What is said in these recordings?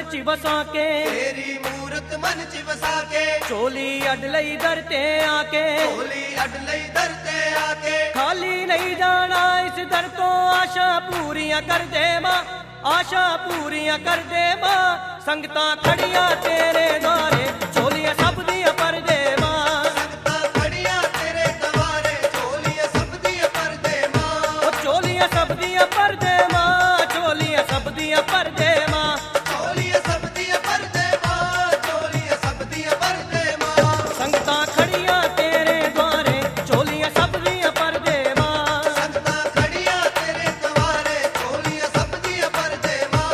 च बसा के, तेरी मूरत मन च वसा के, झोली अड लई दर ते आके, झोली अड लई दर ते आके, खाली नहीं जाना इस दर तो आशा पूरियां कर दे मां, आशा पूरियां कर दे मां। संगतां खड़ियां तेरे द्वारे, झोलियां सब दियां पर दे मां। संगतां खड़ियां तेरे द्वारे, झोलियां सब दियां पर दे मां। ओ झोलियां सब दियां पर दे मां, झोलियां सब दियां पर दे मां। झोलियां सब दियां पर दे मां, झोलियां सब दियां पर दे मां। संगतां खड़ियां तेरे द्वारे, झोलियां सब दियां पर दे मां। संगतां खड़ियां तेरे द्वारे, झोलियां सब दियां पर दे मां।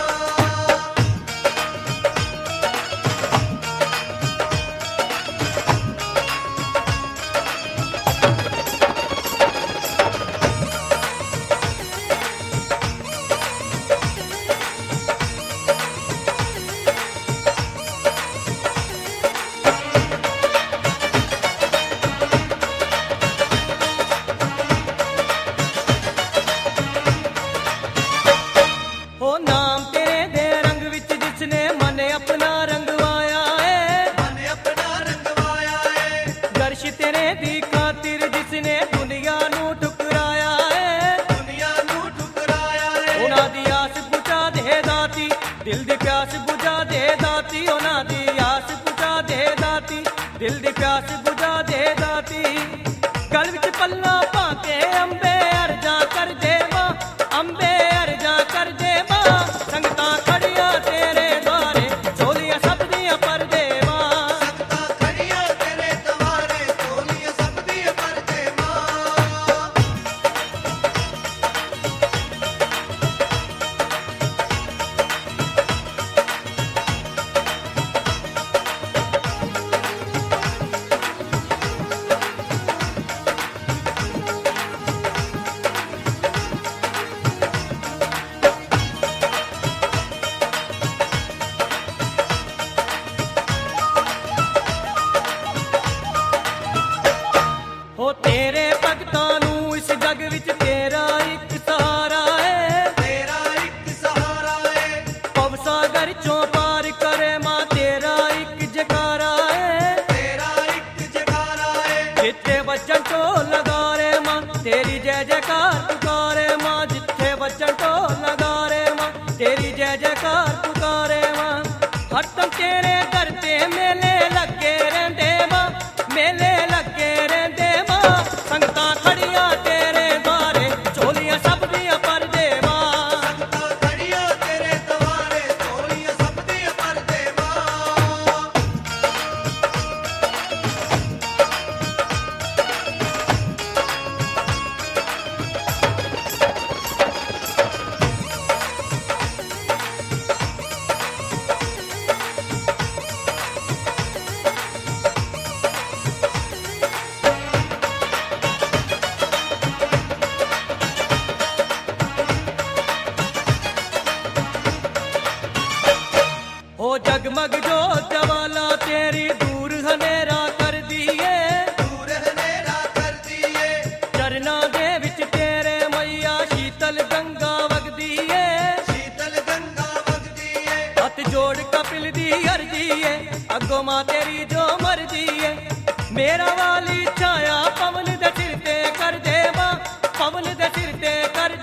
ओ नाम तेरे दे रंग विच जिसने मन अपना रंगवाया है, मन अपना रंगवाया है, गर्श तेरे दी खातिर जिसने दुनिया नू ठुकराया है। दुनिया नू ठुकराया है। उना दी आस बुझा दे दाती, दिल दी प्यास बुझा दे दाती। उना दी आस बुझा दे दाती, दिल दी प्यास बुझा दे दाती। गल विच पल्ला पाके अंबे अर्जा कर दे मां, अंबे अर्जा कर दे मां। संगतां खड़ियां तेरे द्वारे, झोलियां सब दियां पर दे मां। संगतां खड़ियां तेरे द्वारे, झोलियां सब दियां पर दे मां। हो तेरे भगतां नू इस जग विच तेरा एक सहारा है। तेरा एक सहारा है, पव सागर चों पार करे मां, तेरा एक जकारा है। तेरा एक जगारा है, जिथे वचन तो लगा रे मां, तेरी जय जयकार पुकारे मां। जिथे वचन तो लगा रे मां, तेरी जय जयकार पुकारे मां। हरदम तेरे दर ते मेले लगे रहंदे मां, मेले लगे रहंदे मां। संगतां खड़ियां तेरे द्वारे, झोलियां सब दियां पर दे मां। संगतां खड़ियां तेरे द्वारे, झोलियां सब दियां पर दे मां। ओ जगमग जोत ज्वाला तेरी दूर हनेरा कर दिए। दूर हनेरा कर दिए, चरना दे विच तेरे मैया शीतल गंगा वगदी है। शीतल गंगा वगदी है। हथ जोड़ कपिल दी अर्जी है, अगो मां तेरी जो मर्जी है। मेरा वाली छाया पवन दे सिर ते कर दे मां, पवन दे सिर ते कर